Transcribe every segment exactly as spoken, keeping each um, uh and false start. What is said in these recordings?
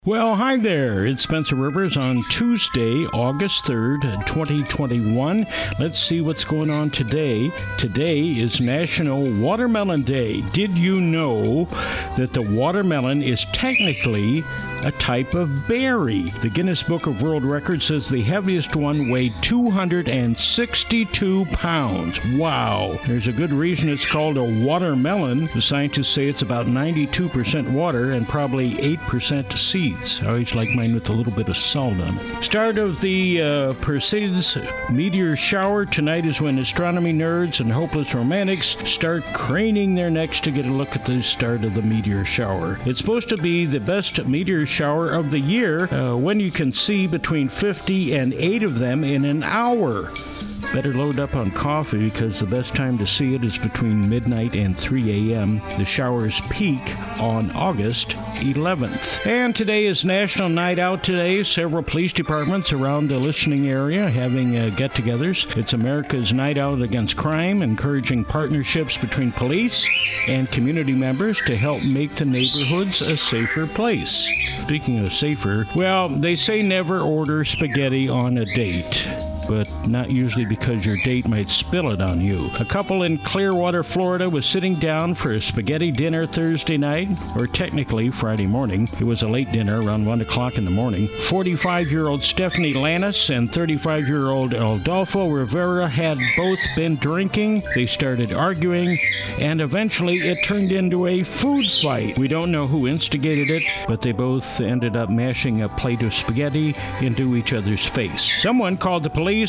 Well, hi there. It's Spencer Rivers on Tuesday, August third, twenty twenty-one. Let's see what's going on today. Today is National Watermelon Day. Did you know that the watermelon is technically a type of berry? The Guinness Book of World Records says the heaviest one weighed two hundred sixty-two pounds. Wow. There's a good reason it's called a watermelon. The scientists say it's about ninety-two percent water and probably eight percent seeds. I always like mine with a little bit of salt on it. Start of the uh, Perseus meteor shower. Tonight is when astronomy nerds and hopeless romantics start craning their necks to get a look at the start of the meteor shower. It's supposed to be the best meteor shower of the year uh, when you can see between fifty and eight of them in an hour. Better load up on coffee because the best time to see it is between midnight and three a.m. The showers peak on August eleventh. And today is National Night Out today. Several police departments around the listening area having uh, get-togethers. It's America's Night Out Against Crime, encouraging partnerships between police and community members to help make the neighborhoods a safer place. Speaking of safer, well, they say never order spaghetti on a date, but not usually because your date might spill it on you. A couple in Clearwater, Florida was sitting down for a spaghetti dinner Thursday night, or technically Friday morning. It was a late dinner around one o'clock in the morning. forty-five-year-old Stephanie Lannis and thirty-five-year-old Adolfo Rivera had both been drinking. They started arguing, and eventually it turned into a food fight. We don't know who instigated it, but they both ended up mashing a plate of spaghetti into each other's face. Someone called the police,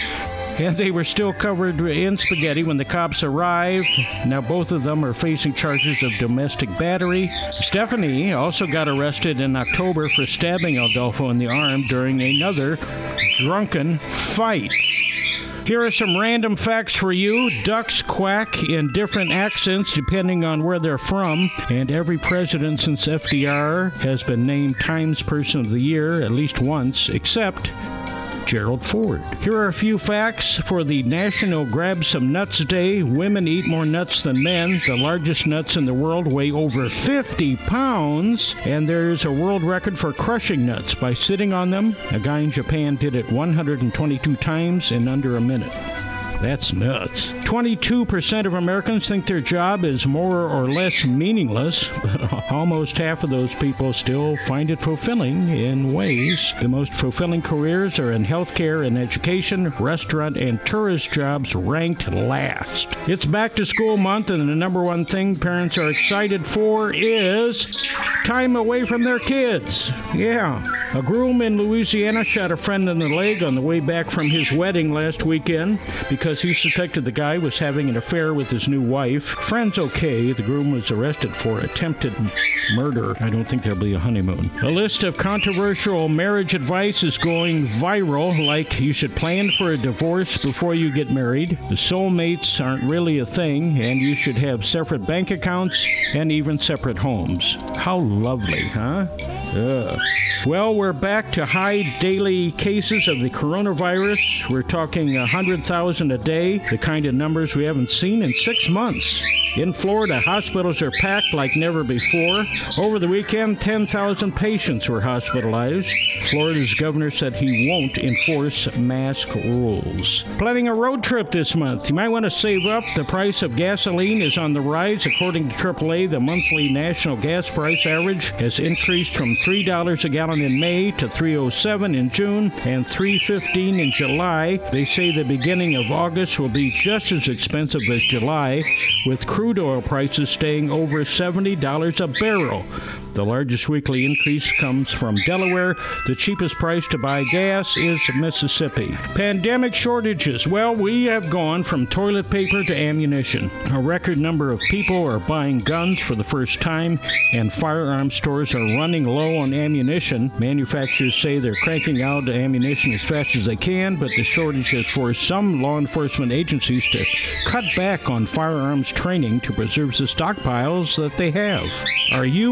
and they were still covered in spaghetti when the cops arrived. Now both of them are facing charges of domestic battery. Stephanie also got arrested in October for stabbing Adolfo in the arm during another drunken fight. Here are some random facts for you. Ducks quack in different accents depending on where they're from, and every president since F D R has been named Times Person of the Year at least once, except Gerald Ford. Here are a few facts for the National Grab Some Nuts Day. Women eat more nuts than men. The largest nuts in the world weigh over fifty pounds, and there's a world record for crushing nuts by sitting on them. A guy in Japan did it one hundred twenty-two times in under a minute. That's nuts. twenty-two percent of Americans think their job is more or less meaningless, but almost half of those people still find it fulfilling in ways. The most fulfilling careers are in healthcare and education. Restaurant and tourist jobs ranked last. It's back to school month, and the number one thing parents are excited for is time away from their kids. Yeah. A groom in Louisiana shot a friend in the leg on the way back from his wedding last weekend because he suspected the guy was having an affair with his new wife. Friend's okay. The groom was arrested for attempted murder. I don't think there'll be a honeymoon. A list of controversial marriage advice is going viral, like you should plan for a divorce before you get married. The soulmates aren't really a thing, and you should have separate bank accounts and even separate homes. How lovely, huh? Ugh. Well, we're back to high daily cases of the coronavirus. We're talking one hundred thousand a day, the kind of numbers we haven't seen in six months. In Florida, hospitals are packed like never before. Over the weekend, ten thousand patients were hospitalized. Florida's governor said he won't enforce mask rules. Planning a road trip this month. You might want to save up. The price of gasoline is on the rise. According to triple A, the monthly national gas price average has increased from three dollars a gallon in May to three dollars and seven cents in June and three dollars and fifteen cents in July. They say the beginning of August will be just as expensive as July, with crude oil prices staying over seventy dollars a barrel. The largest weekly increase comes from Delaware. The cheapest price to buy gas is Mississippi. Pandemic shortages. Well, we have gone from toilet paper to ammunition. A record number of people are buying guns for the first time, and firearm stores are running low on ammunition. Manufacturers say they're cranking out ammunition as fast as they can, but the shortage has forced some law enforcement agencies to cut back on firearms training to preserve the stockpiles that they have. Are you a T V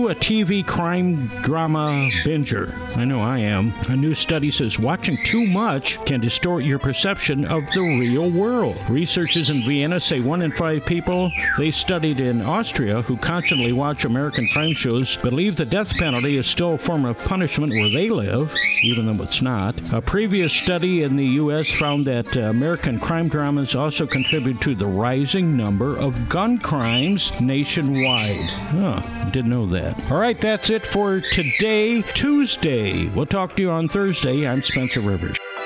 V crime drama binger. I know I am. A new study says watching too much can distort your perception of the real world. Researchers in Vienna say one in five people they studied in Austria who constantly watch American crime shows believe the death penalty is still a form of punishment where they live, even though it's not. A previous study in the U S found that uh, American crime dramas also contribute to the rising number of gun crimes nationwide. Huh, didn't know that. All right, that's it for today, Tuesday. We'll talk to you on Thursday. I'm Spencer Rivers.